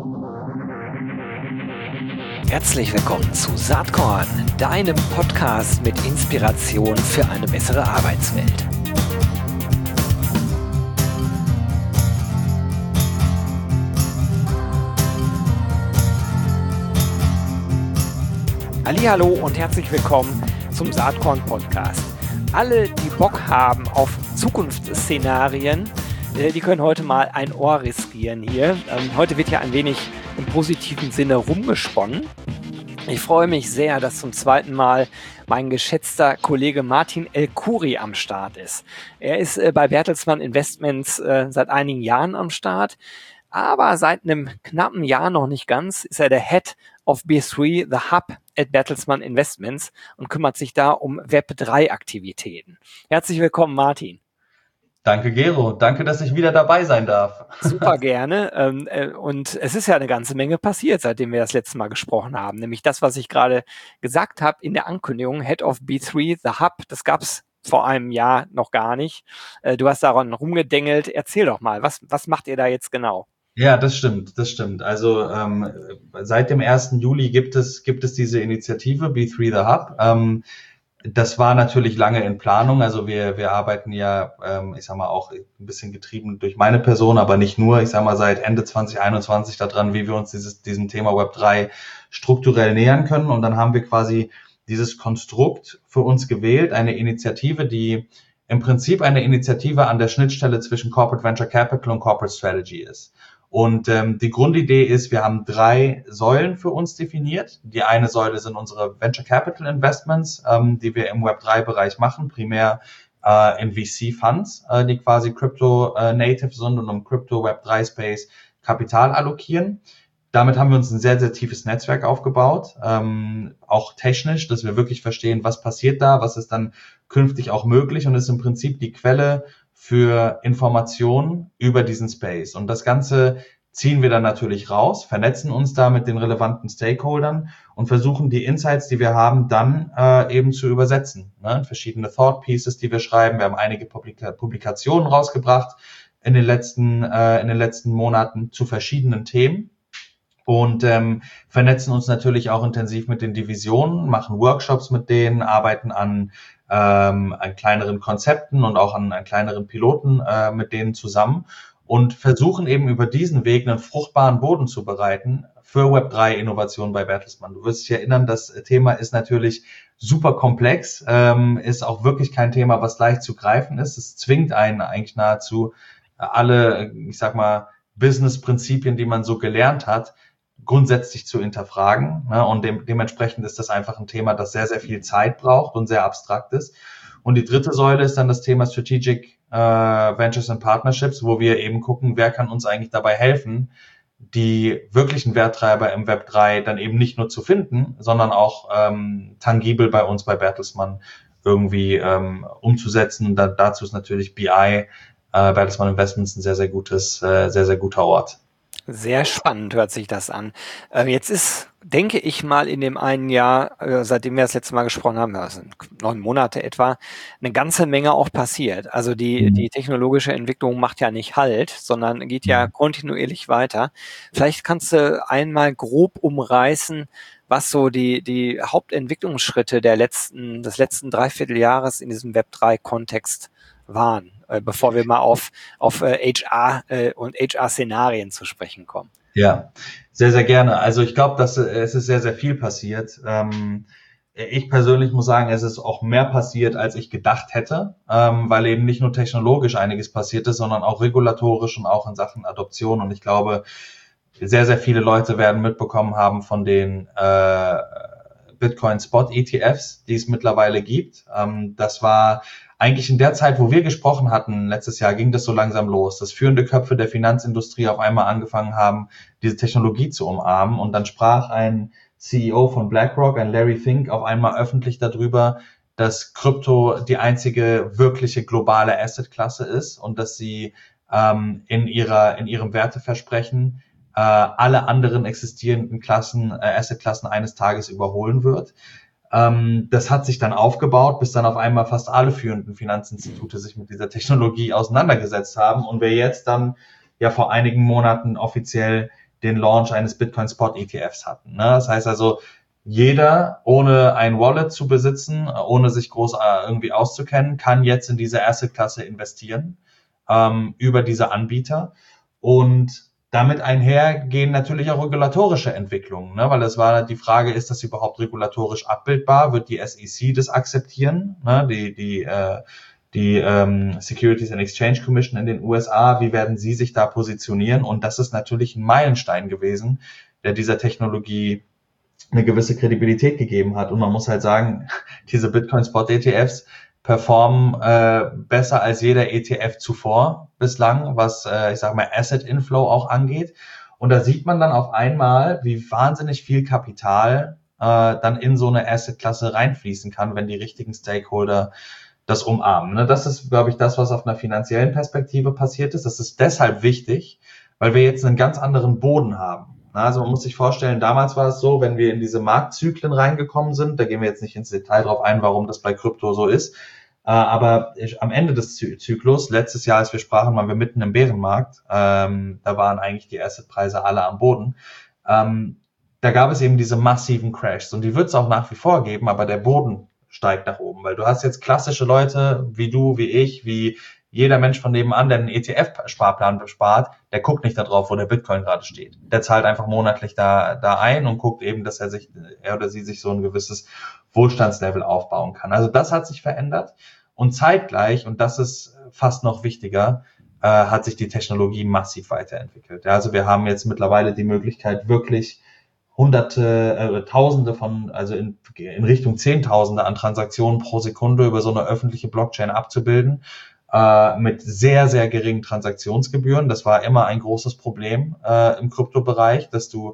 Herzlich willkommen zu Saatkorn, deinem Podcast mit Inspiration für eine bessere Arbeitswelt. Hallihallo und herzlich willkommen zum Saatkorn Podcast. Alle, die Bock haben auf Zukunftsszenarien, die können heute mal ein Ohr riskieren hier. Heute wird ja ein wenig im positiven Sinne rumgesponnen. Ich freue mich sehr, dass zum zweiten Mal mein geschätzter Kollege Martin El-Khoury am Start ist. Er ist bei Bertelsmann Investments seit einigen Jahren am Start, aber seit einem knappen Jahr noch nicht ganz ist er der Head of B3, the Hub at Bertelsmann Investments und kümmert sich da um Web3-Aktivitäten. Herzlich willkommen, Martin. Danke, Gero. Danke, dass ich wieder dabei sein darf. Super gerne. Und es ist ja eine ganze Menge passiert, seitdem wir das letzte Mal gesprochen haben. Nämlich das, was ich gerade gesagt habe in der Ankündigung, Head of B3, the Hub, das gab es vor einem Jahr noch gar nicht. Du hast daran rumgedengelt. Erzähl doch mal, was macht ihr da jetzt genau? Ja, das stimmt. Also seit dem 1. Juli gibt es diese Initiative B3 the Hub. Das war natürlich lange in Planung. Also wir arbeiten ja, ich sag mal, auch ein bisschen getrieben durch meine Person, aber nicht nur. Ich sag mal, seit Ende 2021 daran, wie wir uns diesem Thema Web3 strukturell nähern können. Und dann haben wir quasi dieses Konstrukt für uns gewählt, eine Initiative, die im Prinzip eine Initiative an der Schnittstelle zwischen Corporate Venture Capital und Corporate Strategy ist. Und die Grundidee ist, wir haben 3 Säulen für uns definiert. Die eine Säule sind unsere Venture Capital Investments, die wir im Web3-Bereich machen, primär in VC-Funds, die quasi Crypto-Native sind und im Crypto-Web3-Space Kapital allokieren. Damit haben wir uns ein sehr, sehr tiefes Netzwerk aufgebaut, auch technisch, dass wir wirklich verstehen, was passiert da, was ist dann künftig auch möglich und ist im Prinzip die Quelle für Informationen über diesen Space. Und das Ganze ziehen wir dann natürlich raus, vernetzen uns da mit den relevanten Stakeholdern und versuchen die Insights, die wir haben, dann eben zu übersetzen. Ne? Verschiedene Thought Pieces, die wir schreiben. Wir haben einige Publikationen rausgebracht in den letzten Monaten zu verschiedenen Themen. Und vernetzen uns natürlich auch intensiv mit den Divisionen, machen Workshops mit denen, arbeiten an kleineren Konzepten und auch an kleineren Piloten mit denen zusammen und versuchen eben über diesen Weg einen fruchtbaren Boden zu bereiten für Web3-Innovationen bei Bertelsmann. Du wirst dich erinnern, das Thema ist natürlich super komplex, ist auch wirklich kein Thema, was leicht zu greifen ist. Es zwingt einen eigentlich nahezu alle, ich sag mal, Business-Prinzipien, die man so gelernt hat, grundsätzlich zu hinterfragen, ne? Und dementsprechend ist das einfach ein Thema, das sehr, sehr viel Zeit braucht und sehr abstrakt ist. Und die dritte Säule ist dann das Thema Strategic Ventures and Partnerships, wo wir eben gucken, wer kann uns eigentlich dabei helfen, die wirklichen Werttreiber im Web 3 dann eben nicht nur zu finden, sondern auch tangibel bei uns bei Bertelsmann irgendwie umzusetzen. Dazu ist natürlich BI, Bertelsmann Investments, ein sehr, sehr guter Ort. Sehr spannend hört sich das an. Jetzt ist, denke ich mal, in dem einen Jahr, seitdem wir das letzte Mal gesprochen haben, das sind 9 Monate etwa, eine ganze Menge auch passiert. Also die technologische Entwicklung macht ja nicht Halt, sondern geht ja kontinuierlich weiter. Vielleicht kannst du einmal grob umreißen, was so die Hauptentwicklungsschritte des letzten Dreivierteljahres in diesem Web3-Kontext waren, bevor wir mal auf HR und HR-Szenarien zu sprechen kommen. Ja, sehr, sehr gerne. Also ich glaube, es ist sehr, sehr viel passiert. Ich persönlich muss sagen, es ist auch mehr passiert, als ich gedacht hätte, weil eben nicht nur technologisch einiges passiert ist, sondern auch regulatorisch und auch in Sachen Adoption. Und ich glaube, sehr, sehr viele Leute werden mitbekommen haben von den Bitcoin Spot ETFs, die es mittlerweile gibt. Das war eigentlich in der Zeit, wo wir gesprochen hatten, letztes Jahr, ging das so langsam los, dass führende Köpfe der Finanzindustrie auf einmal angefangen haben, diese Technologie zu umarmen. Und dann sprach ein CEO von BlackRock, ein Larry Fink, auf einmal öffentlich darüber, dass Krypto die einzige wirkliche globale Assetklasse ist und dass sie in ihrem Werteversprechen alle anderen existierenden Assetklassen eines Tages überholen wird. Das hat sich dann aufgebaut, bis dann auf einmal fast alle führenden Finanzinstitute sich mit dieser Technologie auseinandergesetzt haben und wir jetzt dann ja vor einigen Monaten offiziell den Launch eines Bitcoin Spot ETFs hatten. Ne? Das heißt also, jeder, ohne ein Wallet zu besitzen, ohne sich groß irgendwie auszukennen, kann jetzt in diese Asset-Klasse investieren, über diese Anbieter. Und damit einher gehen natürlich auch regulatorische Entwicklungen, ne? Weil es war die Frage, ist das überhaupt regulatorisch abbildbar? Wird die SEC das akzeptieren? Ne? Die Securities and Exchange Commission in den USA, wie werden sie sich da positionieren? Und das ist natürlich ein Meilenstein gewesen, der dieser Technologie eine gewisse Kredibilität gegeben hat. Und man muss halt sagen, diese Bitcoin Spot ETFs performen besser als jeder ETF zuvor bislang, was ich sage mal Asset Inflow auch angeht. Und da sieht man dann auf einmal, wie wahnsinnig viel Kapital dann in so eine Asset-Klasse reinfließen kann, wenn die richtigen Stakeholder das umarmen. Ne? Das ist, glaube ich, das, was auf einer finanziellen Perspektive passiert ist. Das ist deshalb wichtig, weil wir jetzt einen ganz anderen Boden haben. Also man muss sich vorstellen, damals war es so, wenn wir in diese Marktzyklen reingekommen sind, da gehen wir jetzt nicht ins Detail drauf ein, warum das bei Krypto so ist, aber am Ende des Zyklus, letztes Jahr, als wir sprachen, waren wir mitten im Bärenmarkt, da waren eigentlich die Assetpreise alle am Boden, da gab es eben diese massiven Crashs und die wird es auch nach wie vor geben, aber der Boden steigt nach oben, weil du hast jetzt klassische Leute wie du, wie ich, wie jeder Mensch von nebenan, der einen ETF-Sparplan spart, der guckt nicht darauf, wo der Bitcoin gerade steht. Der zahlt einfach monatlich da ein und guckt eben, dass er oder sie sich so ein gewisses Wohlstandslevel aufbauen kann. Also das hat sich verändert und zeitgleich, und das ist fast noch wichtiger, hat sich die Technologie massiv weiterentwickelt. Ja, also wir haben jetzt mittlerweile die Möglichkeit, wirklich Hunderte, Tausende von, also in Richtung Zehntausende an Transaktionen pro Sekunde über so eine öffentliche Blockchain abzubilden, mit sehr, sehr geringen Transaktionsgebühren. Das war immer ein großes Problem im Kryptobereich, dass du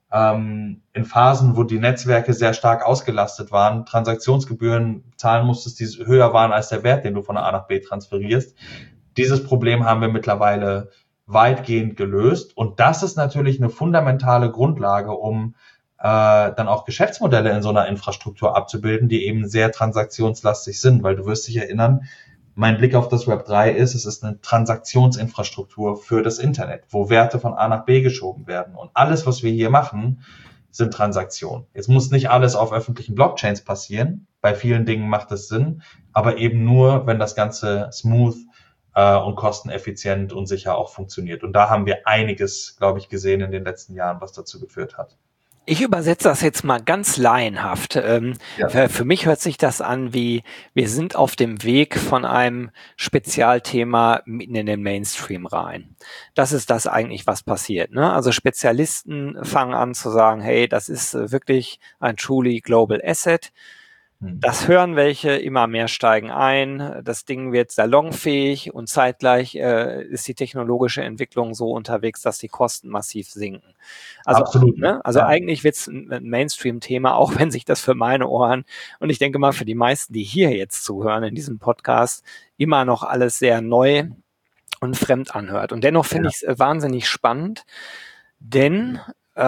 in Phasen, wo die Netzwerke sehr stark ausgelastet waren, Transaktionsgebühren zahlen musstest, die höher waren als der Wert, den du von A nach B transferierst. Dieses Problem haben wir mittlerweile weitgehend gelöst. Und das ist natürlich eine fundamentale Grundlage, um dann auch Geschäftsmodelle in so einer Infrastruktur abzubilden, die eben sehr transaktionslastig sind. Weil du wirst dich erinnern, mein Blick auf das Web 3 ist, es ist eine Transaktionsinfrastruktur für das Internet, wo Werte von A nach B geschoben werden. Und alles, was wir hier machen, sind Transaktionen. Jetzt muss nicht alles auf öffentlichen Blockchains passieren. Bei vielen Dingen macht es Sinn, aber eben nur, wenn das Ganze smooth und kosteneffizient und sicher auch funktioniert. Und da haben wir einiges, glaube ich, gesehen in den letzten Jahren, was dazu geführt hat. Ich übersetze das jetzt mal ganz laienhaft. Für mich hört sich das an wie, wir sind auf dem Weg von einem Spezialthema mitten in den Mainstream rein. Das ist das eigentlich, was passiert. Ne? Also Spezialisten fangen an zu sagen, hey, das ist wirklich ein truly global asset. Das hören welche, immer mehr steigen ein, das Ding wird salonfähig und zeitgleich ist die technologische Entwicklung so unterwegs, dass die Kosten massiv sinken. Also, absolut. Ne? Also eigentlich wird es ein Mainstream-Thema, auch wenn sich das für meine Ohren und ich denke mal für die meisten, die hier jetzt zuhören in diesem Podcast, immer noch alles sehr neu und fremd anhört. Und dennoch finde ich es wahnsinnig spannend, denn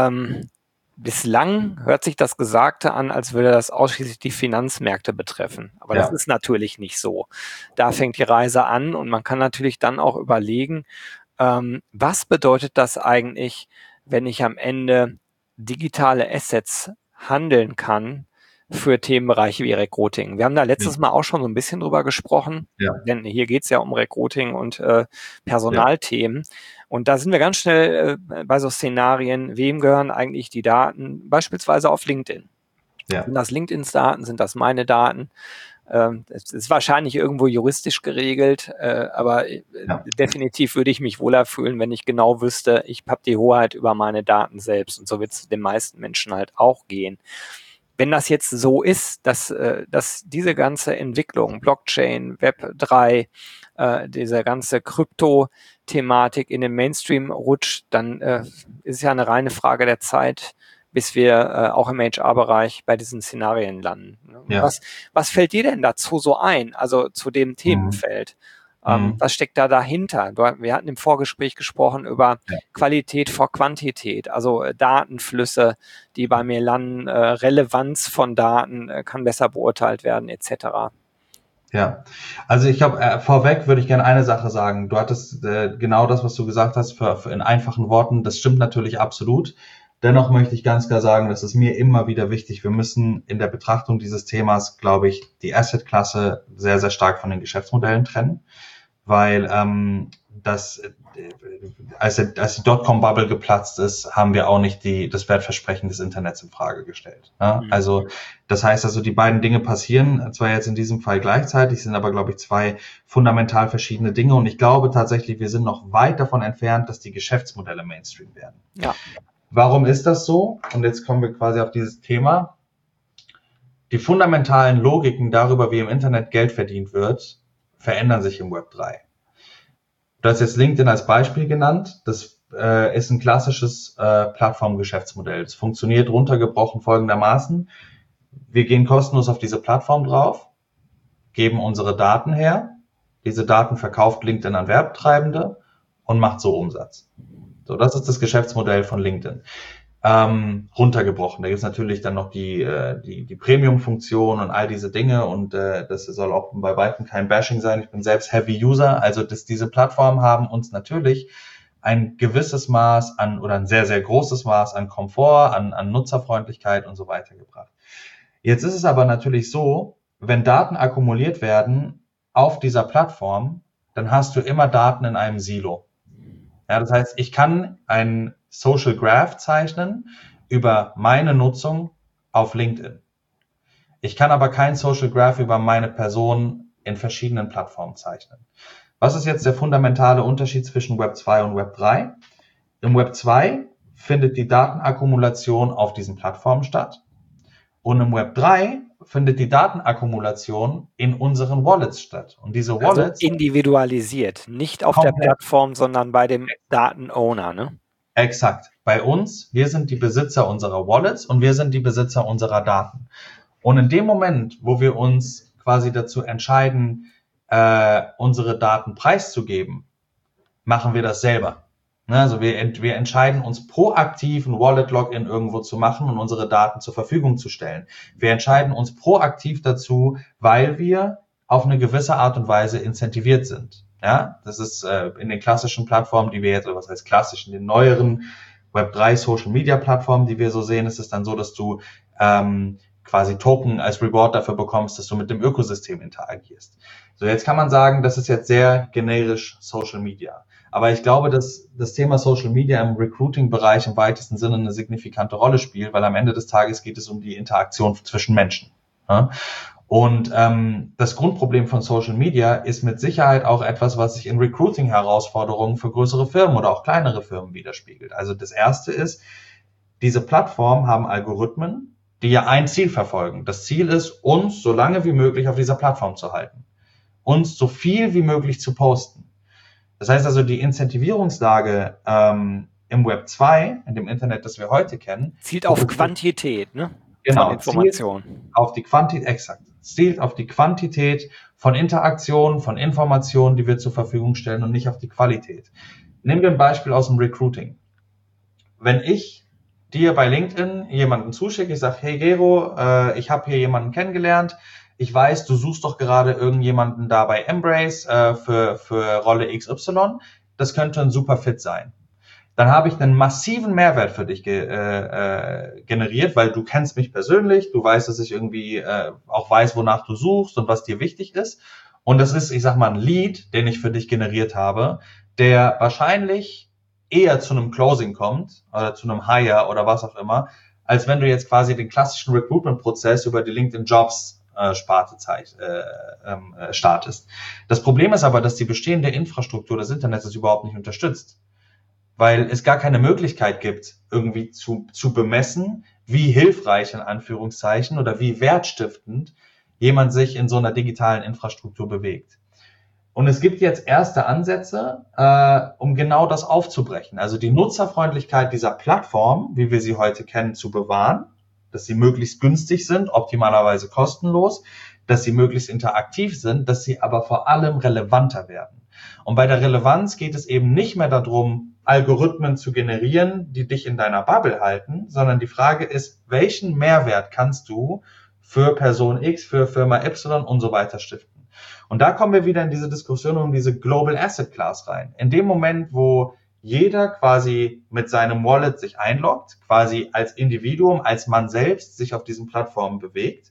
bislang hört sich das Gesagte an, als würde das ausschließlich die Finanzmärkte betreffen. Aber das ist natürlich nicht so. Da fängt die Reise an und man kann natürlich dann auch überlegen, was bedeutet das eigentlich, wenn ich am Ende digitale Assets handeln kann für Themenbereiche wie Recruiting. Wir haben da letztes Mal auch schon so ein bisschen drüber gesprochen, denn hier geht es ja um Recruiting und Personalthemen. Und da sind wir ganz schnell bei so Szenarien, wem gehören eigentlich die Daten, beispielsweise auf LinkedIn. Sind das LinkedIns Daten, sind das meine Daten? Es ist wahrscheinlich irgendwo juristisch geregelt, aber definitiv würde ich mich wohler fühlen, wenn ich genau wüsste, ich habe die Hoheit über meine Daten selbst. Und so wird es den meisten Menschen halt auch gehen. Wenn das jetzt so ist, dass diese ganze Entwicklung, Blockchain, Web 3, diese ganze Krypto-Thematik in den Mainstream rutscht, dann ist es ja eine reine Frage der Zeit, bis wir auch im HR-Bereich bei diesen Szenarien landen. Was fällt dir denn dazu so ein, also zu dem Themenfeld? Was steckt da dahinter? Wir hatten im Vorgespräch gesprochen über Qualität vor Quantität, also Datenflüsse, die bei mir landen, Relevanz von Daten kann besser beurteilt werden, etc. Ja, also ich glaube, vorweg würde ich gerne eine Sache sagen. Du hattest genau das, was du gesagt hast, für in einfachen Worten, das stimmt natürlich absolut. Dennoch möchte ich ganz klar sagen, das ist mir immer wieder wichtig. Wir müssen in der Betrachtung dieses Themas, glaube ich, die Asset-Klasse sehr, sehr stark von den Geschäftsmodellen trennen, weil als die Dotcom-Bubble geplatzt ist, haben wir auch nicht das Wertversprechen des Internets in Frage gestellt. Ja? Also das heißt also, die beiden Dinge passieren zwar jetzt in diesem Fall gleichzeitig, sind aber, glaube ich, zwei fundamental verschiedene Dinge. Und ich glaube tatsächlich, wir sind noch weit davon entfernt, dass die Geschäftsmodelle Mainstream werden. Ja. Warum ist das so? Und jetzt kommen wir quasi auf dieses Thema. Die fundamentalen Logiken darüber, wie im Internet Geld verdient wird, verändern sich im Web 3. Du hast jetzt LinkedIn als Beispiel genannt. Das ist ein klassisches Plattformgeschäftsmodell. Es funktioniert runtergebrochen folgendermaßen. Wir gehen kostenlos auf diese Plattform drauf, geben unsere Daten her. Diese Daten verkauft LinkedIn an Werbetreibende und macht so Umsatz. So, das ist das Geschäftsmodell von LinkedIn. Runtergebrochen. Da gibt es natürlich dann noch die Premium-Funktion und all diese Dinge und das soll auch bei weitem kein Bashing sein. Ich bin selbst Heavy-User, also diese Plattformen haben uns natürlich ein gewisses Maß an oder ein sehr, sehr großes Maß an Komfort, an Nutzerfreundlichkeit und so weiter gebracht. Jetzt ist es aber natürlich so, wenn Daten akkumuliert werden auf dieser Plattform, dann hast du immer Daten in einem Silo. Ja, das heißt, ich kann einen Social Graph zeichnen über meine Nutzung auf LinkedIn. Ich kann aber kein Social Graph über meine Person in verschiedenen Plattformen zeichnen. Was ist jetzt der fundamentale Unterschied zwischen Web 2 und Web 3? Im Web 2 findet die Datenakkumulation auf diesen Plattformen statt. Und im Web 3 findet die Datenakkumulation in unseren Wallets statt. Und diese Wallets... Also individualisiert, nicht auf der Plattform, sondern bei dem Datenowner, ne? Exakt. Bei uns, wir sind die Besitzer unserer Wallets und wir sind die Besitzer unserer Daten. Und in dem Moment, wo wir uns quasi dazu entscheiden, unsere Daten preiszugeben, machen wir das selber. Also wir entscheiden uns proaktiv ein Wallet-Login irgendwo zu machen und unsere Daten zur Verfügung zu stellen. Wir entscheiden uns proaktiv dazu, weil wir auf eine gewisse Art und Weise incentiviert sind. Ja, das ist in den klassischen Plattformen, die wir jetzt, oder was heißt klassisch, in den neueren Web3 Social Media Plattformen, die wir so sehen, ist es dann so, dass du quasi Token als Reward dafür bekommst, dass du mit dem Ökosystem interagierst. So, jetzt kann man sagen, das ist jetzt sehr generisch Social Media. Aber ich glaube, dass das Thema Social Media im Recruiting-Bereich im weitesten Sinne eine signifikante Rolle spielt, weil am Ende des Tages geht es um die Interaktion zwischen Menschen. Ja? Und das Grundproblem von Social Media ist mit Sicherheit auch etwas, was sich in Recruiting-Herausforderungen für größere Firmen oder auch kleinere Firmen widerspiegelt. Also das Erste ist, diese Plattformen haben Algorithmen, die ja ein Ziel verfolgen. Das Ziel ist, uns so lange wie möglich auf dieser Plattform zu halten, uns so viel wie möglich zu posten. Das heißt also, die Incentivierungslage im Web 2, in dem Internet, das wir heute kennen, zielt auf Quantität, ne? Genau, von Informationen. Auf die Quantität, exakt. Zielt auf die Quantität von Interaktionen, von Informationen, die wir zur Verfügung stellen und nicht auf die Qualität. Nehmen wir ein Beispiel aus dem Recruiting. Wenn ich dir bei LinkedIn jemanden zuschicke, ich sage, hey Gero, ich habe hier jemanden kennengelernt, ich weiß, du suchst doch gerade irgendjemanden da bei Embrace für Rolle XY, das könnte ein super Fit sein. Dann habe ich einen massiven Mehrwert für dich generiert, weil du kennst mich persönlich, du weißt, dass ich irgendwie auch weiß, wonach du suchst und was dir wichtig ist. Und das ist, ich sag mal, ein Lead, den ich für dich generiert habe, der wahrscheinlich eher zu einem Closing kommt oder zu einem Hire oder was auch immer, als wenn du jetzt quasi den klassischen Recruitment-Prozess über die LinkedIn Jobs Sparte startest. Das Problem ist aber, dass die bestehende Infrastruktur des Internets das überhaupt nicht unterstützt, weil es gar keine Möglichkeit gibt, irgendwie zu bemessen, wie hilfreich in Anführungszeichen oder wie wertstiftend jemand sich in so einer digitalen Infrastruktur bewegt. Und es gibt jetzt erste Ansätze, um genau das aufzubrechen, also die Nutzerfreundlichkeit dieser Plattform, wie wir sie heute kennen, zu bewahren, dass sie möglichst günstig sind, optimalerweise kostenlos, dass sie möglichst interaktiv sind, dass sie aber vor allem relevanter werden. Und bei der Relevanz geht es eben nicht mehr darum, Algorithmen zu generieren, die dich in deiner Bubble halten, sondern die Frage ist, welchen Mehrwert kannst du für Person X, für Firma Y und so weiter stiften? Und da kommen wir wieder in diese Diskussion um diese Global Asset Class rein. In dem Moment, wo jeder quasi mit seinem Wallet sich einloggt, quasi als Individuum, als man selbst sich auf diesen Plattformen bewegt,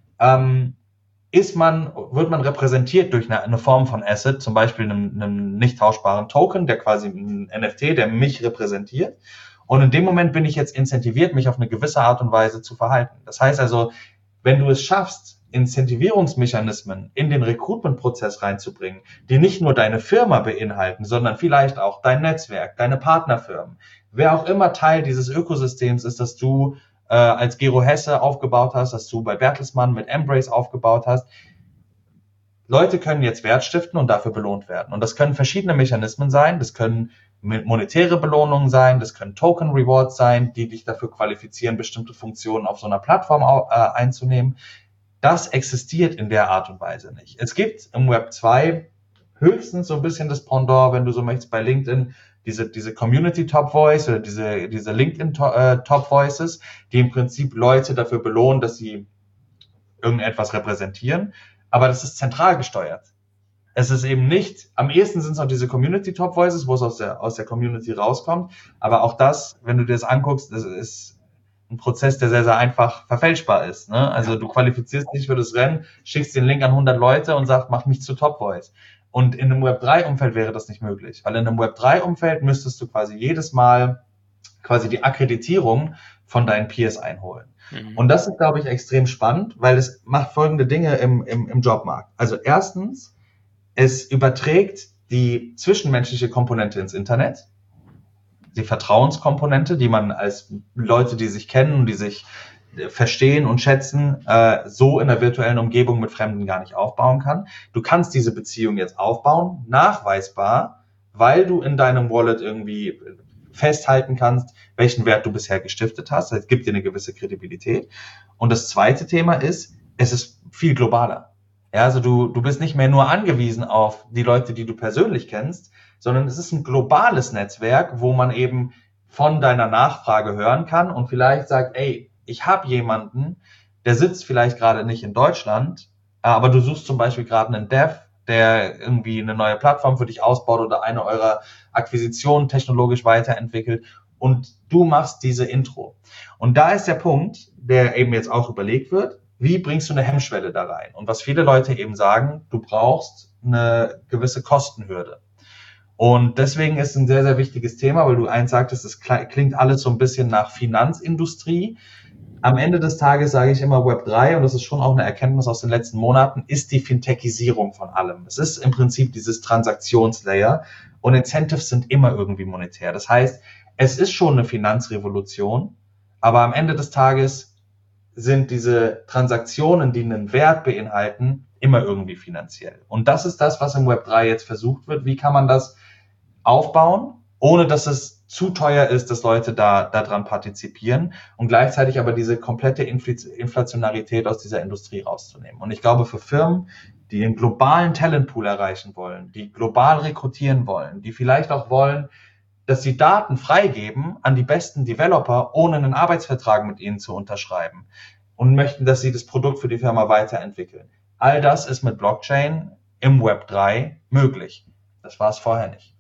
wird man repräsentiert durch eine Form von Asset, zum Beispiel einem nicht tauschbaren Token, der quasi ein NFT, der mich repräsentiert. Und in dem Moment bin ich jetzt incentiviert, mich auf eine gewisse Art und Weise zu verhalten. Das heißt also, wenn du es schaffst, Incentivierungsmechanismen in den Recruitment-Prozess reinzubringen, die nicht nur deine Firma beinhalten, sondern vielleicht auch dein Netzwerk, deine Partnerfirmen, wer auch immer Teil dieses Ökosystems ist, das du als Gero Hesse aufgebaut hast, das du bei Bertelsmann mit Embrace aufgebaut hast. Leute können jetzt Wert stiften und dafür belohnt werden. Und das können verschiedene Mechanismen sein, das können monetäre Belohnungen sein, das können Token Rewards sein, die dich dafür qualifizieren, bestimmte Funktionen auf so einer Plattform einzunehmen. Das existiert in der Art und Weise nicht. Es gibt im Web 2 höchstens so ein bisschen das Pendant, wenn du so möchtest, bei LinkedIn, diese Community Top Voice oder diese LinkedIn Top Voices, die im Prinzip Leute dafür belohnen, dass sie irgendetwas repräsentieren. Aber das ist zentral gesteuert. Es ist eben nicht, am ehesten sind es noch diese Community Top Voices, wo es aus der Community rauskommt. Aber auch das, wenn du dir das anguckst, das ist ein Prozess, der sehr, sehr einfach verfälschbar ist. Ne? Also du qualifizierst dich für das Rennen, schickst den Link an 100 Leute und sagst, mach mich zu Top Voice. Und in einem Web3-Umfeld wäre das nicht möglich. Weil in einem Web3-Umfeld müsstest du quasi jedes Mal quasi die Akkreditierung von deinen Peers einholen. Mhm. Und das ist, glaube ich, extrem spannend, weil es macht folgende Dinge im Jobmarkt. Also erstens, es überträgt die zwischenmenschliche Komponente ins Internet, die Vertrauenskomponente, die man als Leute, die sich kennen und die sich verstehen und schätzen, so in der virtuellen Umgebung mit Fremden gar nicht aufbauen kann. Du kannst diese Beziehung jetzt aufbauen, nachweisbar, weil du in deinem Wallet irgendwie festhalten kannst, welchen Wert du bisher gestiftet hast. Das gibt dir eine gewisse Kredibilität. Und das zweite Thema ist, es ist viel globaler. Ja, also du bist nicht mehr nur angewiesen auf die Leute, die du persönlich kennst, sondern es ist ein globales Netzwerk, wo man eben von deiner Nachfrage hören kann und vielleicht sagt, ey, ich habe jemanden, der sitzt vielleicht gerade nicht in Deutschland, aber du suchst zum Beispiel gerade einen Dev, der irgendwie eine neue Plattform für dich ausbaut oder eine eurer Akquisitionen technologisch weiterentwickelt und du machst diese Intro. Und da ist der Punkt, der eben jetzt auch überlegt wird, wie bringst du eine Hemmschwelle da rein? Und was viele Leute eben sagen, du brauchst eine gewisse Kostenhürde. Und deswegen ist es ein sehr, sehr wichtiges Thema, weil du eins sagtest, es klingt alles so ein bisschen nach Finanzindustrie. Am Ende des Tages sage ich immer Web3, und das ist schon auch eine Erkenntnis aus den letzten Monaten, ist die Fintechisierung von allem. Es ist im Prinzip dieses Transaktionslayer und Incentives sind immer irgendwie monetär. Das heißt, es ist schon eine Finanzrevolution, aber am Ende des Tages sind diese Transaktionen, die einen Wert beinhalten, immer irgendwie finanziell. Und das ist das, was im Web3 jetzt versucht wird. Wie kann man das aufbauen, ohne dass es zu teuer ist, dass Leute da dran partizipieren und gleichzeitig aber diese komplette Inflationarität aus dieser Industrie rauszunehmen. Und ich glaube, für Firmen, die einen globalen Talentpool erreichen wollen, die global rekrutieren wollen, die vielleicht auch wollen, dass sie Daten freigeben an die besten Developer, ohne einen Arbeitsvertrag mit ihnen zu unterschreiben und möchten, dass sie das Produkt für die Firma weiterentwickeln. All das ist mit Blockchain im Web 3 möglich. Das war es vorher nicht.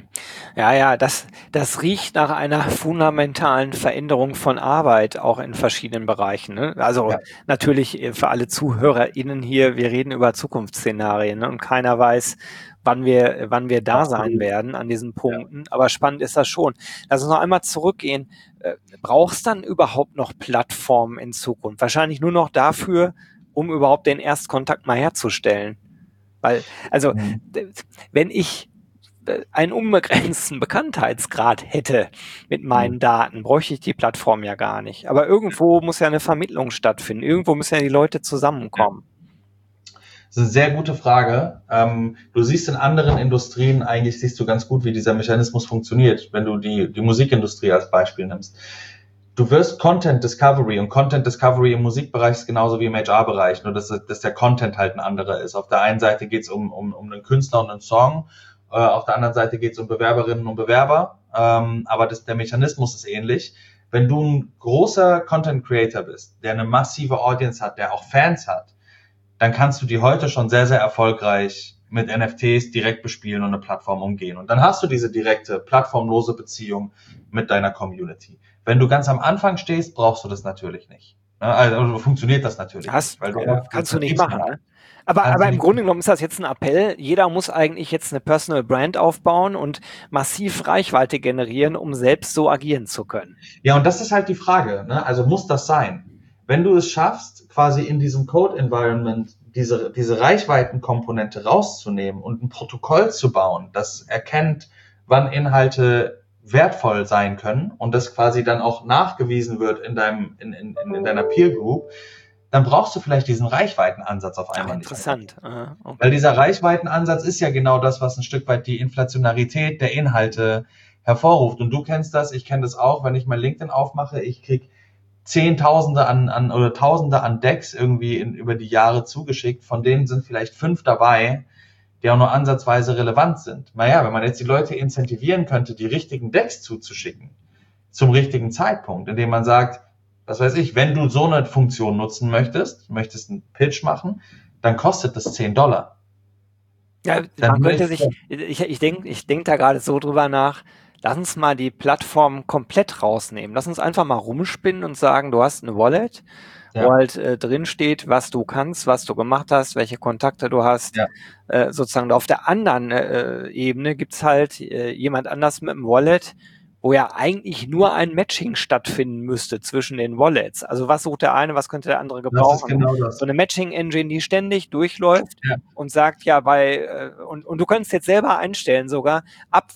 Ja, das riecht nach einer fundamentalen Veränderung von Arbeit, auch in verschiedenen Bereichen. Ne? Also natürlich für alle ZuhörerInnen hier, wir reden über Zukunftsszenarien, ne? Und keiner weiß, wann wir da sein werden an diesen Punkten. Aber spannend ist das schon. Lass uns noch einmal zurückgehen. Brauchst dann überhaupt noch Plattformen in Zukunft? Wahrscheinlich nur noch dafür, um überhaupt den Erstkontakt mal herzustellen. Weil, also, wenn ich einen unbegrenzten Bekanntheitsgrad hätte mit meinen Daten, bräuchte ich die Plattform ja gar nicht. Aber irgendwo muss ja eine Vermittlung stattfinden. Irgendwo müssen ja die Leute zusammenkommen. Das ist eine sehr gute Frage. Du siehst in anderen Industrien eigentlich, siehst du ganz gut, wie dieser Mechanismus funktioniert, wenn du die Musikindustrie als Beispiel nimmst. Du wirst Content Discovery, und Content Discovery im Musikbereich ist genauso wie im HR-Bereich, nur dass der Content halt ein anderer ist. Auf der einen Seite geht es um einen Künstler und einen Song, auf der anderen Seite geht es um Bewerberinnen und Bewerber, aber der Mechanismus ist ähnlich. Wenn du ein großer Content Creator bist, der eine massive Audience hat, der auch Fans hat, dann kannst du die heute schon sehr, sehr erfolgreich mit NFTs direkt bespielen und eine Plattform umgehen. Und dann hast du diese direkte, plattformlose Beziehung mit deiner Community. Wenn du ganz am Anfang stehst, brauchst du das natürlich nicht. Also funktioniert das natürlich nicht. Weil kannst du nicht machen, ne? Aber im Grunde genommen ist das jetzt ein Appell. Jeder muss eigentlich jetzt eine Personal Brand aufbauen und massiv Reichweite generieren, um selbst so agieren zu können. Ja, und das ist halt die Frage, ne? Also muss das sein? Wenn du es schaffst, quasi in diesem Code-Environment diese Reichweitenkomponente rauszunehmen und ein Protokoll zu bauen, das erkennt, wann Inhalte wertvoll sein können und das quasi dann auch nachgewiesen wird in deiner Peer Group, dann brauchst du vielleicht diesen Reichweitenansatz auf einmal nicht. Interessant. Aha, okay. Weil dieser Reichweitenansatz ist ja genau das, was ein Stück weit die Inflationarität der Inhalte hervorruft. Und du kennst das, ich kenne das auch, wenn ich mein LinkedIn aufmache, ich krieg Zehntausende oder Tausende an Decks irgendwie über die Jahre zugeschickt, von denen sind vielleicht 5 dabei, die auch nur ansatzweise relevant sind. Naja, wenn man jetzt die Leute incentivieren könnte, die richtigen Decks zuzuschicken, zum richtigen Zeitpunkt, indem man sagt, was weiß ich, wenn du so eine Funktion nutzen möchtest einen Pitch machen, dann kostet das $10. Ja, man könnte sich, ich denk da gerade so drüber nach, lass uns mal die Plattform komplett rausnehmen. Lass uns einfach mal rumspinnen und sagen, du hast eine Wallet, wo halt drin steht, was du kannst, was du gemacht hast, welche Kontakte du hast. Ja. Sozusagen auf der anderen Ebene gibt's halt jemand anders mit dem Wallet, wo ja eigentlich nur ein Matching stattfinden müsste zwischen den Wallets. Also was sucht der eine, was könnte der andere gebrauchen? Das ist genau das. So eine Matching-Engine, die ständig durchläuft und sagt ja und du könntest jetzt selber einstellen sogar, ab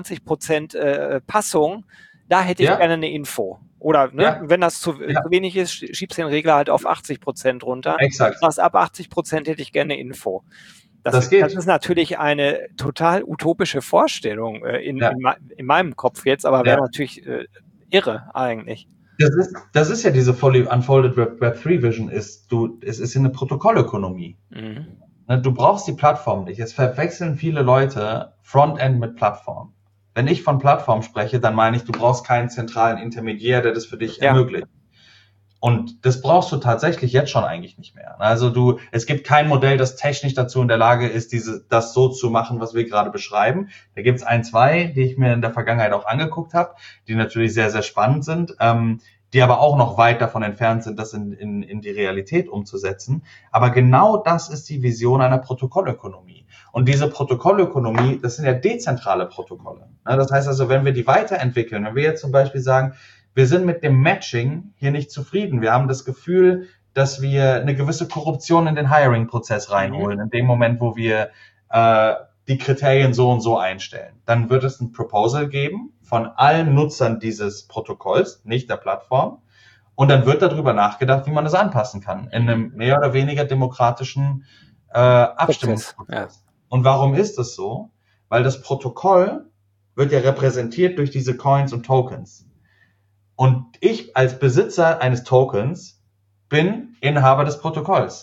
95% Passung, da hätte ich gerne eine Info. Oder wenn das zu wenig ist, schiebst den Regler halt auf 80% runter. Exakt. Ab 80% hätte ich gerne eine Info. Das ist natürlich eine total utopische Vorstellung in meinem Kopf jetzt, aber wäre natürlich irre eigentlich. Das ist ja diese fully unfolded Web3 Vision es ist eine Protokollökonomie. Mhm. Du brauchst die Plattform nicht. Es verwechseln viele Leute Frontend mit Plattform. Wenn ich von Plattform spreche, dann meine ich, du brauchst keinen zentralen Intermediär, der das für dich ermöglicht. Und das brauchst du tatsächlich jetzt schon eigentlich nicht mehr. Also es gibt kein Modell, das technisch dazu in der Lage ist, das so zu machen, was wir gerade beschreiben. Da gibt's 1, 2, die ich mir in der Vergangenheit auch angeguckt habe, die natürlich sehr, sehr spannend sind, die aber auch noch weit davon entfernt sind, das in die Realität umzusetzen. Aber genau das ist die Vision einer Protokollökonomie. Und diese Protokollökonomie, das sind ja dezentrale Protokolle. Das heißt also, wenn wir die weiterentwickeln, wenn wir jetzt zum Beispiel sagen, wir sind mit dem Matching hier nicht zufrieden. Wir haben das Gefühl, dass wir eine gewisse Korruption in den Hiring-Prozess reinholen, in dem Moment, wo wir die Kriterien so und so einstellen. Dann wird es ein Proposal geben von allen Nutzern dieses Protokolls, nicht der Plattform. Und dann wird darüber nachgedacht, wie man das anpassen kann, in einem mehr oder weniger demokratischen Abstimmungsprozess. Ja. Und warum ist das so? Weil das Protokoll wird ja repräsentiert durch diese Coins und Tokens. Und ich als Besitzer eines Tokens bin Inhaber des Protokolls.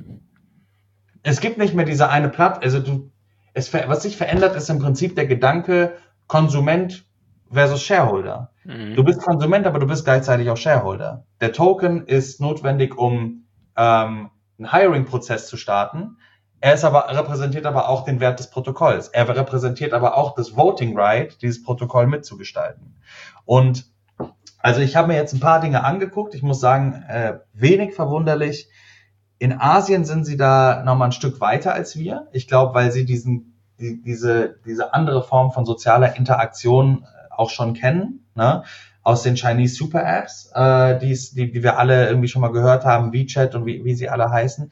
Es gibt nicht mehr diese eine Plattform, was sich verändert, ist im Prinzip der Gedanke Konsument versus Shareholder. Mhm. Du bist Konsument, aber du bist gleichzeitig auch Shareholder. Der Token ist notwendig, um einen Hiring-Prozess zu starten. Repräsentiert aber auch den Wert des Protokolls. Er repräsentiert aber auch das Voting Right, dieses Protokoll mitzugestalten. Und also ich habe mir jetzt ein paar Dinge angeguckt. Ich muss sagen, wenig verwunderlich. In Asien sind sie da nochmal ein Stück weiter als wir. Ich glaube, weil sie diese andere Form von sozialer Interaktion auch schon kennen, ne? Aus den Chinese Super Apps, die wir alle irgendwie schon mal gehört haben, WeChat und wie sie alle heißen.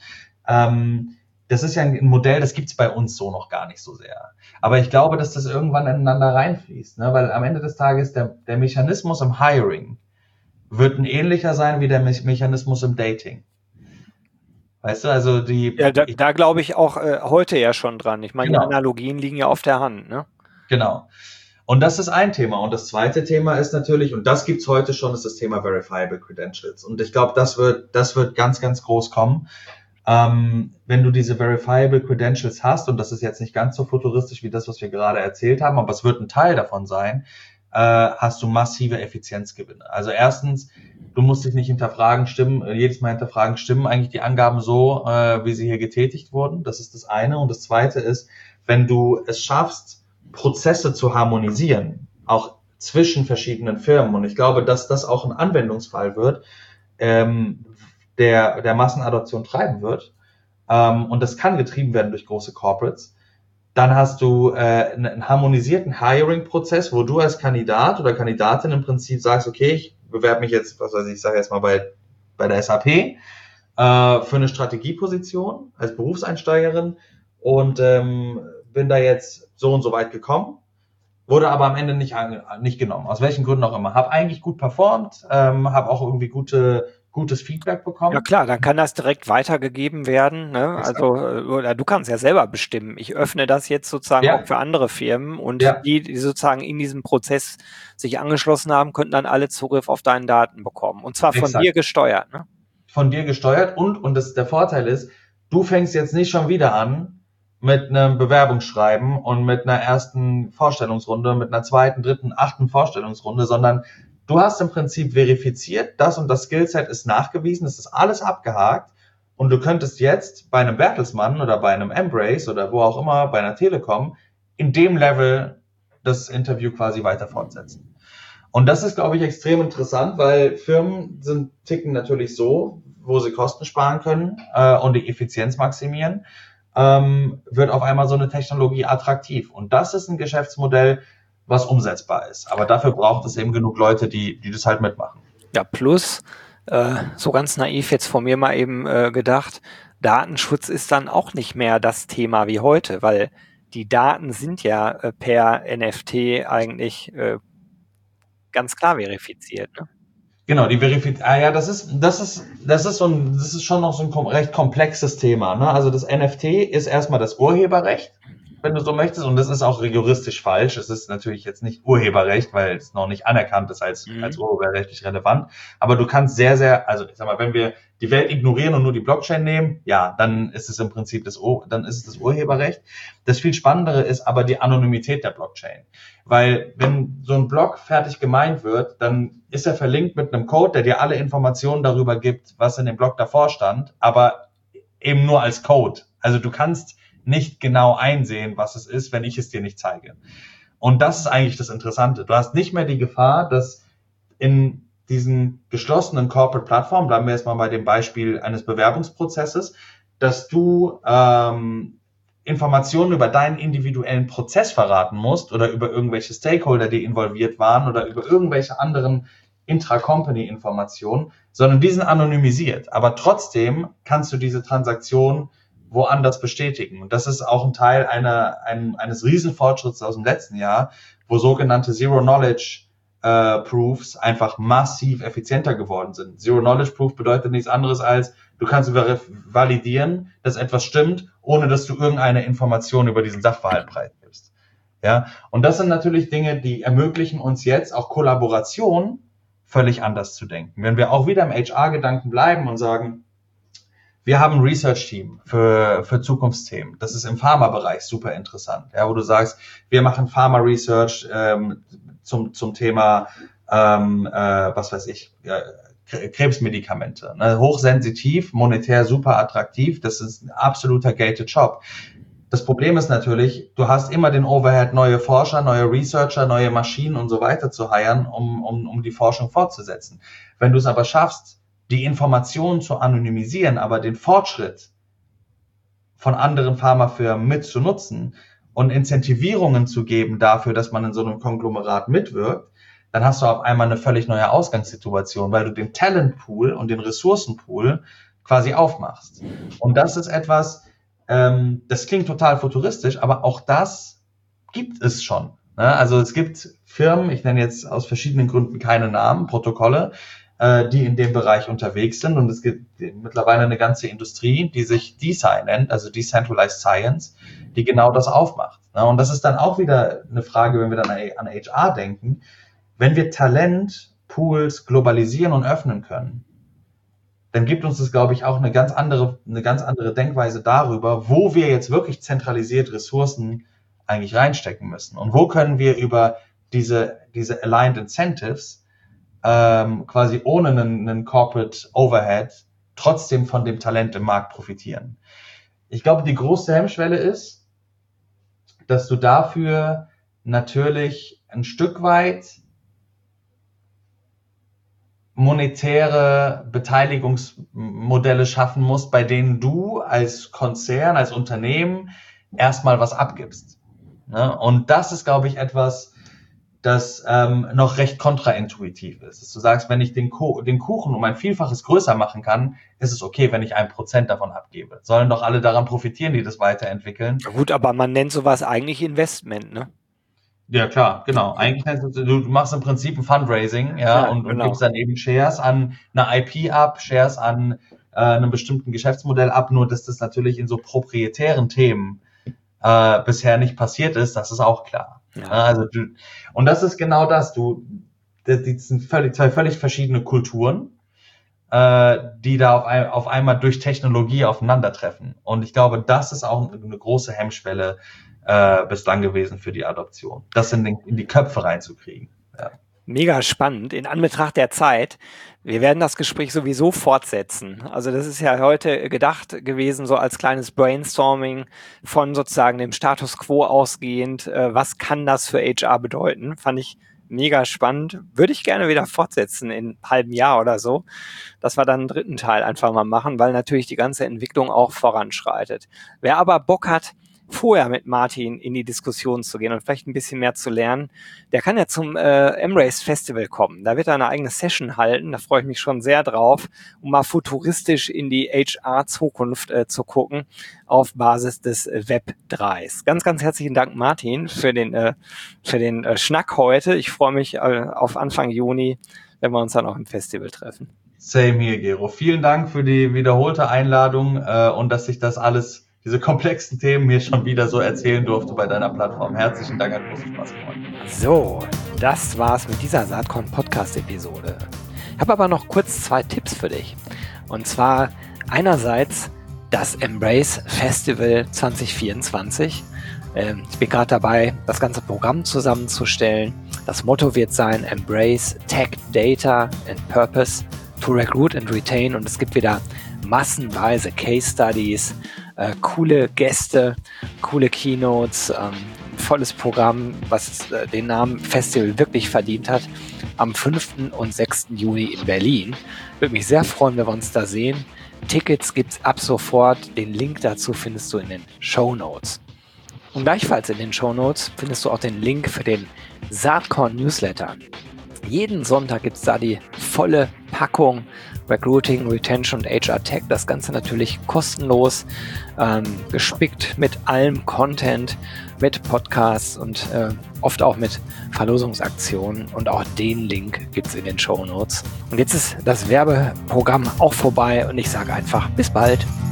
Das ist ja ein Modell, das gibt's bei uns so noch gar nicht so sehr. Aber ich glaube, dass das irgendwann ineinander reinfließt, ne? Weil am Ende des Tages der Mechanismus im Hiring wird ein ähnlicher sein wie der Mechanismus im Dating. Weißt du, also da glaube ich auch heute ja schon dran. Ich meine, genau. Die Analogien liegen ja auf der Hand, ne? Genau. Und das ist ein Thema. Und das zweite Thema ist natürlich, und das gibt's heute schon, ist das Thema Verifiable Credentials. Und ich glaube, das wird ganz, ganz groß kommen. Wenn du diese Verifiable Credentials hast, und das ist jetzt nicht ganz so futuristisch wie das, was wir gerade erzählt haben, aber es wird ein Teil davon sein, hast du massive Effizienzgewinne. Also erstens, du musst dich nicht jedes Mal hinterfragen, stimmen eigentlich die Angaben so, wie sie hier getätigt wurden? Das ist das eine. Und das zweite ist, wenn du es schaffst, Prozesse zu harmonisieren, auch zwischen verschiedenen Firmen, und ich glaube, dass das auch ein Anwendungsfall wird, der Massenadoption treiben wird, und das kann getrieben werden durch große Corporates, dann hast du einen harmonisierten Hiring-Prozess, wo du als Kandidat oder Kandidatin im Prinzip sagst, okay, ich bewerbe mich jetzt, ich sage jetzt mal bei der SAP für eine Strategieposition als Berufseinsteigerin und bin da jetzt so und so weit gekommen, wurde aber am Ende nicht genommen, aus welchen Gründen auch immer. Habe eigentlich gut performt, habe auch irgendwie gutes Feedback bekommen. Ja klar, dann kann das direkt weitergegeben werden. Ne? Also oder du kannst ja selber bestimmen. Ich öffne das jetzt sozusagen auch für andere Firmen und die sozusagen in diesem Prozess sich angeschlossen haben, könnten dann alle Zugriff auf deine Daten bekommen. Und zwar von dir gesteuert. Ne? Von dir gesteuert und der Vorteil ist, du fängst jetzt nicht schon wieder an mit einem Bewerbungsschreiben und mit einer ersten Vorstellungsrunde, mit einer zweiten, dritten, achten Vorstellungsrunde, sondern du hast im Prinzip verifiziert, das und das Skillset ist nachgewiesen, es ist alles abgehakt und du könntest jetzt bei einem Bertelsmann oder bei einem Embrace oder wo auch immer, bei einer Telekom, in dem Level das Interview quasi weiter fortsetzen. Und das ist, glaube ich, extrem interessant, weil Firmen ticken natürlich so, wo sie Kosten sparen können und die Effizienz maximieren, wird auf einmal so eine Technologie attraktiv. Und das ist ein Geschäftsmodell, was umsetzbar ist. Aber dafür braucht es eben genug Leute, die das halt mitmachen. Ja, plus, so ganz naiv jetzt von mir mal eben gedacht, Datenschutz ist dann auch nicht mehr das Thema wie heute, weil die Daten sind ja per NFT eigentlich ganz klar verifiziert. Ne? Genau, die das ist schon noch so ein recht komplexes Thema. Ne? Also das NFT ist erstmal das Urheberrecht, wenn du so möchtest, und das ist auch juristisch falsch. Es ist natürlich jetzt nicht Urheberrecht, weil es noch nicht anerkannt ist als urheberrechtlich relevant. Aber du kannst also ich sag mal, wenn wir die Welt ignorieren und nur die Blockchain nehmen, ja, dann ist es im Prinzip das Urheberrecht. Das viel Spannendere ist aber die Anonymität der Blockchain. Weil wenn so ein Block fertig gemeint wird, dann ist er verlinkt mit einem Code, der dir alle Informationen darüber gibt, was in dem Block davor stand, aber eben nur als Code. Also du kannst nicht genau einsehen, was es ist, wenn ich es dir nicht zeige. Und das ist eigentlich das Interessante. Du hast nicht mehr die Gefahr, dass in diesen geschlossenen Corporate-Plattformen, bleiben wir jetzt mal bei dem Beispiel eines Bewerbungsprozesses, dass du Informationen über deinen individuellen Prozess verraten musst oder über irgendwelche Stakeholder, die involviert waren oder über irgendwelche anderen Intra-Company-Informationen, sondern die sind anonymisiert. Aber trotzdem kannst du diese Transaktion woanders bestätigen. Und das ist auch ein Teil eines Riesenfortschritts aus dem letzten Jahr, wo sogenannte Zero-Knowledge-Proofs einfach massiv effizienter geworden sind. Zero-Knowledge-Proof bedeutet nichts anderes als, du kannst validieren, dass etwas stimmt, ohne dass du irgendeine Information über diesen Sachverhalt preisgibst. Ja? Und das sind natürlich Dinge, die ermöglichen uns jetzt auch Kollaboration völlig anders zu denken. Wenn wir auch wieder im HR-Gedanken bleiben und sagen, wir haben ein Research-Team für Zukunftsthemen. Das ist im Pharma-Bereich super interessant, ja, wo du sagst, wir machen Pharma-Research zum Thema, was weiß ich, Krebsmedikamente. Ne? Hochsensitiv, monetär super attraktiv, das ist ein absoluter gated Job. Das Problem ist natürlich, du hast immer den Overhead, neue Forscher, neue Researcher, neue Maschinen und so weiter zu hiren, um die Forschung fortzusetzen. Wenn du es aber schaffst, die Informationen zu anonymisieren, aber den Fortschritt von anderen Pharmafirmen mitzunutzen und Incentivierungen zu geben dafür, dass man in so einem Konglomerat mitwirkt, dann hast du auf einmal eine völlig neue Ausgangssituation, weil du den Talentpool und den Ressourcenpool quasi aufmachst. Und das ist etwas, das klingt total futuristisch, aber auch das gibt es schon. Ne? Also es gibt Firmen, ich nenne jetzt aus verschiedenen Gründen keine Namen, Protokolle, die in dem Bereich unterwegs sind. Und es gibt mittlerweile eine ganze Industrie, die sich DeSci nennt, also Decentralized Science, die genau das aufmacht. Und das ist dann auch wieder eine Frage, wenn wir dann an HR denken. Wenn wir Talentpools globalisieren und öffnen können, dann gibt uns das, glaube ich, auch eine ganz andere Denkweise darüber, wo wir jetzt wirklich zentralisiert Ressourcen eigentlich reinstecken müssen. Und wo können wir über diese Aligned Incentives quasi ohne einen Corporate Overhead trotzdem von dem Talent im Markt profitieren. Ich glaube, die große Hemmschwelle ist, dass du dafür natürlich ein Stück weit monetäre Beteiligungsmodelle schaffen musst, bei denen du als Konzern, als Unternehmen erstmal was abgibst. Ne? Und das ist, glaube ich, etwas, das noch recht kontraintuitiv ist. Dass du sagst, wenn ich den Kuchen um ein Vielfaches größer machen kann, ist es okay, wenn ich 1% davon abgebe. Sollen doch alle daran profitieren, die das weiterentwickeln. Gut, aber man nennt sowas eigentlich Investment, ne? Ja, klar, genau. Eigentlich du machst im Prinzip ein Fundraising, ja, und genau. gibst dann eben Shares an eine IP ab, Shares an einem bestimmten Geschäftsmodell ab, nur dass das natürlich in so proprietären Themen bisher nicht passiert ist, das ist auch klar. Ja. Also und das ist genau das. Die sind zwei völlig verschiedene Kulturen, die da auf einmal durch Technologie aufeinandertreffen. Und ich glaube, das ist auch eine große Hemmschwelle bislang gewesen für die Adoption, das in die Köpfe reinzukriegen. Ja. Mega spannend in Anbetracht der Zeit. Wir werden das Gespräch sowieso fortsetzen. Also das ist ja heute gedacht gewesen, so als kleines Brainstorming von sozusagen dem Status Quo ausgehend. Was kann das für HR bedeuten? Fand ich mega spannend. Würde ich gerne wieder fortsetzen in einem halben Jahr oder so, dass wir dann einen dritten Teil einfach mal machen, weil natürlich die ganze Entwicklung auch voranschreitet. Wer aber Bock hat, vorher mit Martin in die Diskussion zu gehen und vielleicht ein bisschen mehr zu lernen, der kann ja zum Embrace Festival kommen. Da wird er eine eigene Session halten, da freue ich mich schon sehr drauf, um mal futuristisch in die HR-Zukunft zu gucken, auf Basis des Web 3s. Ganz, ganz herzlichen Dank, Martin, für den Schnack heute. Ich freue mich auf Anfang Juni, wenn wir uns dann auch im Festival treffen. Same here, Gero. Vielen Dank für die wiederholte Einladung und dass ich das alles, diese komplexen Themen mir schon wieder so erzählen durfte bei deiner Plattform. Herzlichen Dank, hat großen Spaß gemacht. So, das war's mit dieser Saatkorn Podcast-Episode. Ich habe aber noch kurz 2 Tipps für dich. Und zwar einerseits das Embrace Festival 2024. Ich bin gerade dabei, das ganze Programm zusammenzustellen. Das Motto wird sein: Embrace Tech, Data and Purpose to Recruit and Retain. Und es gibt wieder massenweise Case Studies, coole Gäste, coole Keynotes, volles Programm, was den Namen Festival wirklich verdient hat, am 5. und 6. Juni in Berlin. Würde mich sehr freuen, wenn wir uns da sehen. Tickets gibt's ab sofort. Den Link dazu findest du in den Shownotes. Und gleichfalls in den Shownotes findest du auch den Link für den Saatkorn Newsletter. Jeden Sonntag gibt's da die volle Packung Recruiting, Retention und HR Tech. Das Ganze natürlich kostenlos, gespickt mit allem Content, mit Podcasts und oft auch mit Verlosungsaktionen. Und auch den Link gibt's in den Shownotes. Und jetzt ist das Werbeprogramm auch vorbei und ich sage einfach bis bald.